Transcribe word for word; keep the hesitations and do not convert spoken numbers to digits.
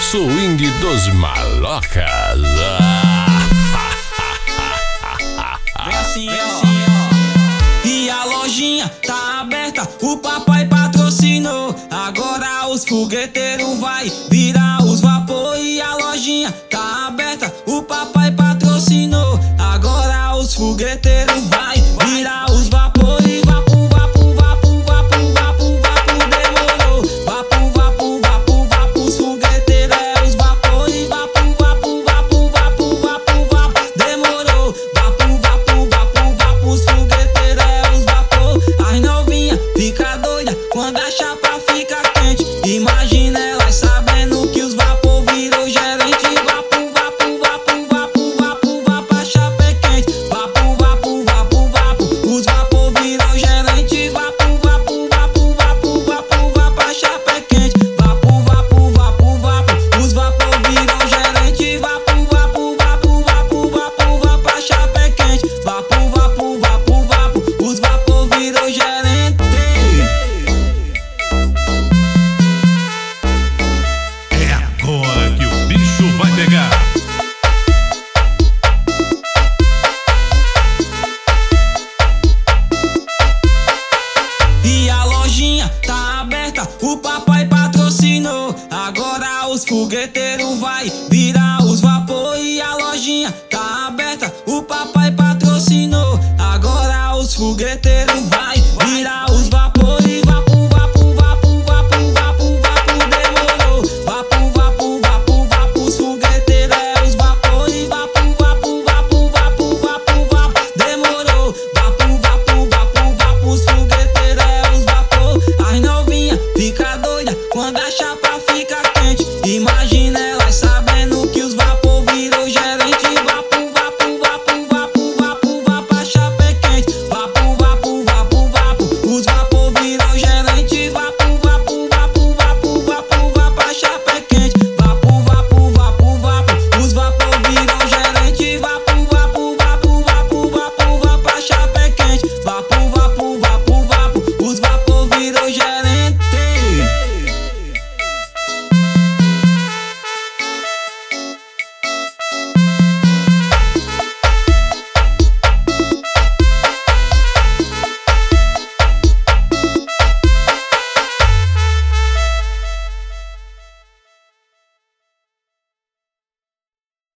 swing dos malocas. Vem assim, ó. E a lojinha tá aberta, o papai patrocinou. Agora os fogueteiros vai virar os vapor. E a lojinha tá aberta, o papai patrocinou. Agora os fogueteiros vai virar os vapor. E vapo, vapo, vapo, vapo, vapo, vapo, demorou. Vapo, vapo, vapo, vapo, os fogueteiros é os vapor. E vapo, vapo, vapo, vapo, vapo, vapo, demorou. Vapo, vapo, vapo, vapo, os fogueteiros é os vapor. As novinha fica doida quando a chapa fica quente. Imagina elas sabendo que os vapor virou gerente. Vapo, vapo, vapo, vapo, vapo, vapo, a chapa é quente. Vapo, vapo, vapo, vapo, os vapor virou gerente. Vapo, vapo, vapo, vapo, vapo, vapo, a chapa é quente. Vapo, vapo, vapo, vapo, os vapor virou gerente. Vapo, vapo, vapo, vapo, vapo, vapo, a chapa é quente. Vapo, vapo, vapo, vapo, os vapor virou gerente. É agora que o bicho vai pegar. E a lojinha tá aberta, o papai patrocinou. Agora os fogueteiros vai virar os vapor. E a lojinha tá aberta, o papai patrocinou. Agora os fogueteiros vai